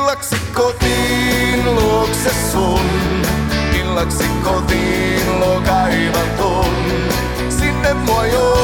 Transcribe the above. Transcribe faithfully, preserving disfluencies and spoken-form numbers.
Illaksi kotiin luokse sun, illaksi kotiin luo kaivan ton. Sinne mua jo